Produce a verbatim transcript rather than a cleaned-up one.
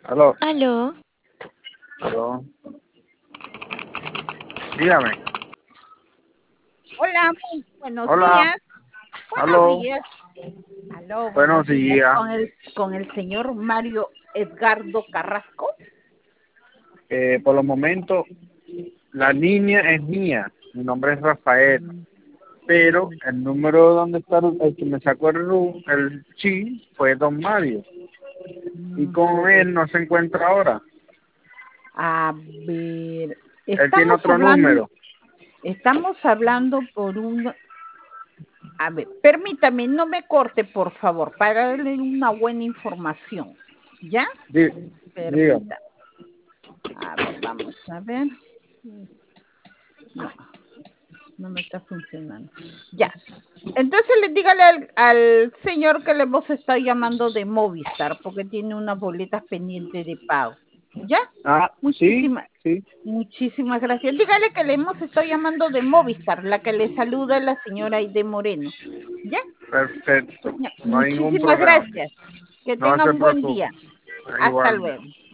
Aló, Aló, aló, dígame. Hola, muy buenos Hola, días. Buenos aló, días. Aló, buenos buenos días. días. Con el, con el señor Mario Edgardo Carrasco. Eh, por los momentos, la niña es mía. Mi nombre es Rafael. Mm, Pero mm, el número donde está el, el que me sacó el, ru- el chi fue Don Mario. Y mm, con pues, él no se encuentra ahora. a ver, Él tiene estamos otro hablando, número. estamos hablando por un, a ver, permítame, no me corte, por favor, para darle una buena información. ¿Ya? Dí- dígame. Permítame. A ver, vamos a ver. No, no me está funcionando. Ya. Entonces le dígale al, al señor que le hemos estado llamando de Movistar porque tiene unas boletas pendientes de pago. ¿Ya? Ah, sí, Muchísimas, sí. muchísimas gracias. Dígale que le hemos estado llamando de Movistar, la que le saluda es la señora Aide Moreno. ¿Ya? Perfecto. Ya. No hay ningún Muchísimas problema. gracias. Que No tenga se un buen preocupe. día. Hasta Igualmente. luego.